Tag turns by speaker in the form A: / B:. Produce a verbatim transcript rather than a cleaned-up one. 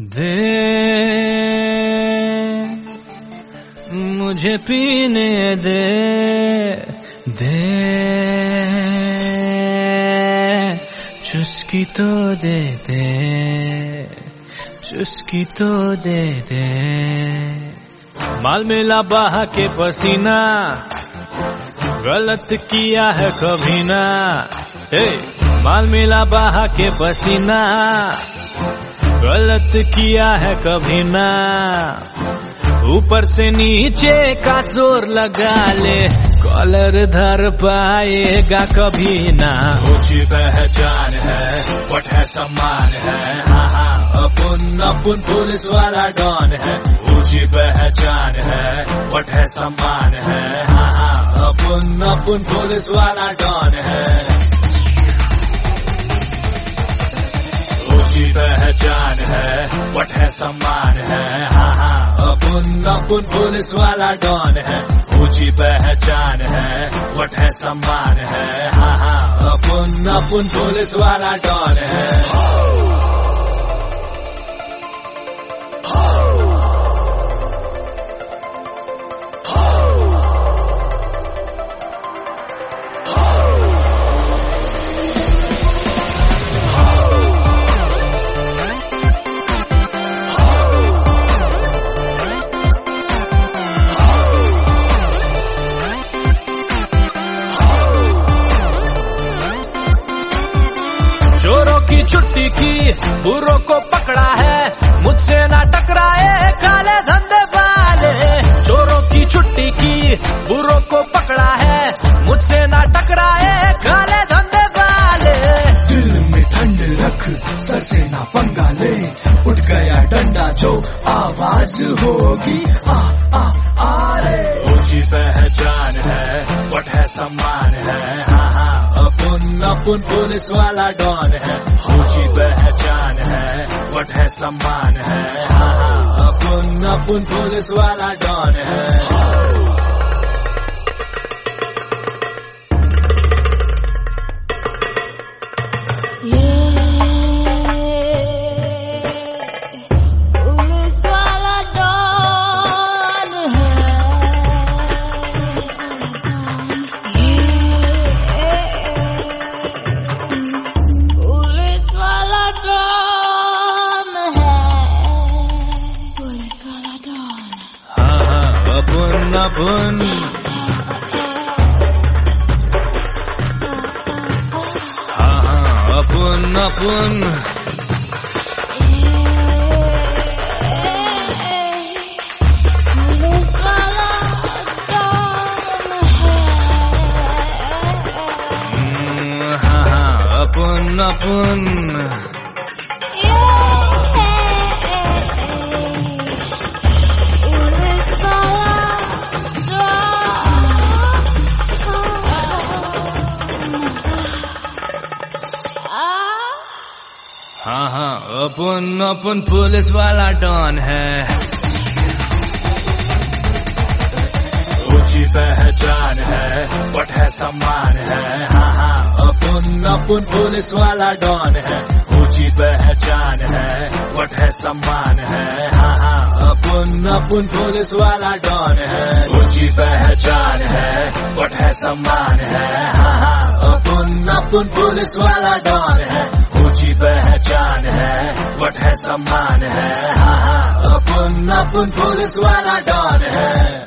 A: दे मुझे पीने दे, दे चुस्की तो दे दे, चुस्की तो दे दे। माल मिला बहा के पसीना, गलत किया है कभी ना। हे माल मिला बहा के पसीना, गलत किया है कभी ना। ऊपर से नीचे का जोर लगा ले, कॉलर धर पाएगा कभी ना।
B: ऊंची पहचान है, वट है सम्मान है, हाँ हाँ अपन अपन पुलिस वाला डॉन है। ऊंची पहचान है, वट है सम्मान है, हाँ हाँ अपन अपन पुलिस वाला डॉन है। ऊंची पहचान है, वट है सम्मान है, हाँ हाँ अपन अपन पुलिस वाला डॉन है। ऊंची पहचान है, वट है सम्मान है, हाँ हाँ अपन अपन पुलिस वाला डॉन है।
A: की छुट्टी की बुरों को पकड़ा है, मुझसे ना टकराए काले धंधे वाले। चोरों की छुट्टी की बुरों को पकड़ा है, मुझसे ना टकराए काले धंधे वाले।
B: दिल में ठंड रख, सर से ना पंगा ले, उठ गया डंडा जो आवाज होगी आ आ आ रे। ऊंची पहचान है, वट है सम्मान है, हाँ हाँ अपन अपन पुलिस वाला डॉन है। ऊंची पहचान है, वट है सम्मान है, हाँ हाँ अपन अपन पुलिस वाला डॉन है।
A: अपन अपन हाँ हाँ अपन अपन हाँ हाँ अपन अपन हाँ हाँ अपन अपन पुलिस वाला डॉन है।
B: ऊंची पहचान है, वट है सम्मान है, हाँ हाँ अपन अपन पुलिस वाला डॉन है। ऊंची पहचान है, वट है सम्मान है, हाँ हाँ अपन अपन पुलिस वाला डॉन है। ऊंची पहचान है, वट है सम्मान है, हाँ हाँ अपन अपन पुलिस वाला डॉन है। ऊंची पहचान है, वट है सम्मान है, हाँ हाँ अपन अपन पुलिस वाला डॉन है।